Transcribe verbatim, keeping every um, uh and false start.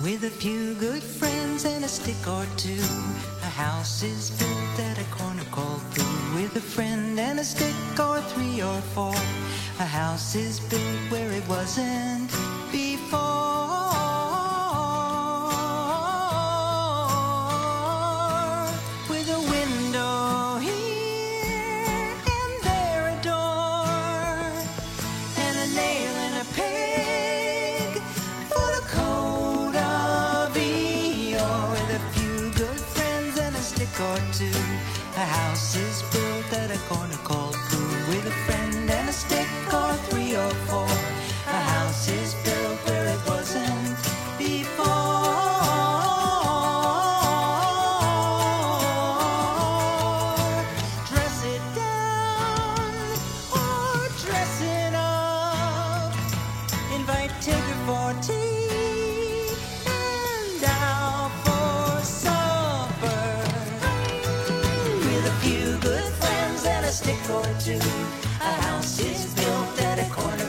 With a few good friends and a stick or two, a house is built at a corner called Pooh. With a friend and a stick or three or four, a house is built where it wasn't before. With a window here and there a door, and a nail and a peg for the coat of Eeyore. With a few good friends and a stick or two, a house is built at a corner called Pooh. With a friend and a stick or three or four, a house is built where it wasn't before. Dress it down or dress it up, invite Tigger for tea and out for supper. With a few good friends and a stick or two, a house is built at a corner